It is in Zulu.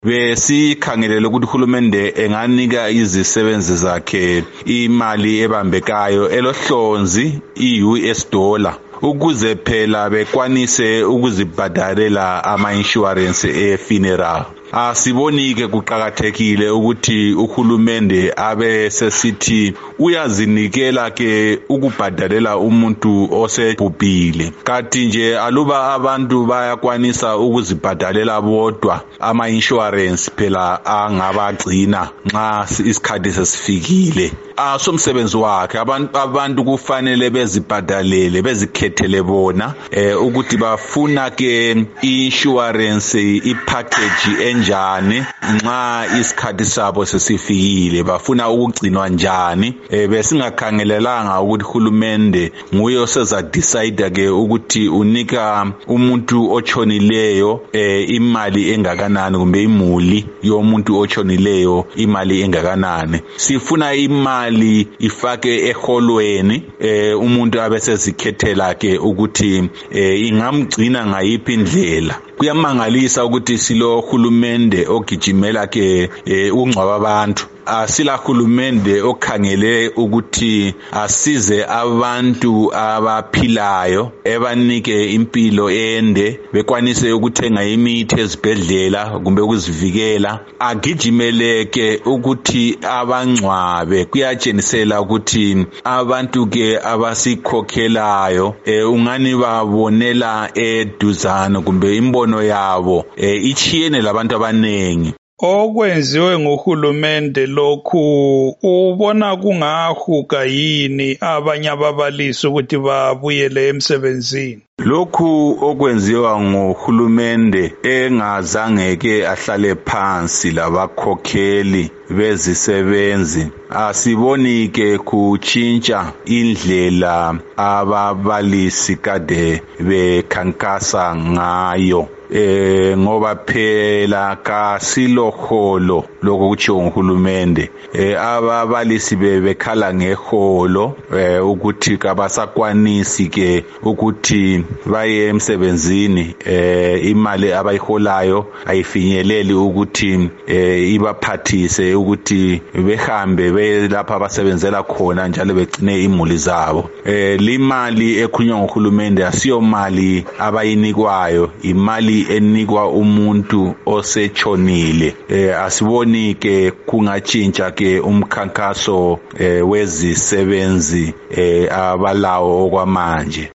besikhangelele ukuthi uhulumende enganika izisebenzi zakhe imali ebambekayo elohlonzi i-US dollar ukuze phela bekwanise ukuzibhadalela ama-insurance e-funeral. Asibonike kuqakathekile ukuthi uhulumende abe sesithi uyazinikela ke ukubhadalela umuntu osebhubhile. Kanti nje aluba abantu bayakwanisa ukuzibhadalela bodwa ama-insurance phela angabagcina nxa isikhathi sesifikile. Somsebenzi wakhe abantu kufanele bezibhadalele bezikhethele bona ukuthi bafuna ke i-insurance i-package enjani nxa isikhathi sabo sesifikile, bafuna ukugcinwa njani. Besingakhangelelanga ukuthi uhulumende nguye oseza decide ke ukuthi unika umuntu otshonileyo imali engakanani kumbe imuli yomuntu otshonileyo imali engakanani. Sifuna imali ifake eholweni, umuntu abesezikhethela ke ukuthi ingamgcina ngayiphi indlela. Kuyamangalisa ukuthi silo hulumende ogijimela ke ungcwaba abantu. Asila hulumende okhangele ukuthi asize abantu abaphilayo, ebanike impilo ende, bekwanise ukuthenga imithi ezibhedlela kumbe ukuzivikela. Agijimeleke ukuthi abangcwabe. Kuyatshenisela ukuthi abantu ke abasikhokhelayo ungani babonela eduzane kumbe imbono yabo ichiyene labantu abanengi. Okwenziwe nguhulumende lokhu ubona kungahuga yini abanye ababalisi ukuthi babuyele emsebenzini? Lokhu okwenziwa nguhulumende engazange ke ahlale phansi labakhokheli bezisebenzi, asiboni ke kutshintsha indlela ababalisi kade bekhankasa ngayo. Ngoba phela kasiloholo lokho kutshiwo nguhulumende. Ababalisi bekhala ngeholo ukuthi kabasakwanisi ke ukuthi baye emsebenzini, imali abayiholayo ayifinyeleli ukuthi ibaphathise ukuthi behambe beye lapha abasebenzela khona njalo begcine imuli zabo. Limali ekhunywa nguhulumende asiyo mali abayinikwayo, imali enikwa umuntu osetshonile. Asiboni ke kungatshintsha ke umkhankaso wezisebenzi abalawo okwamanje.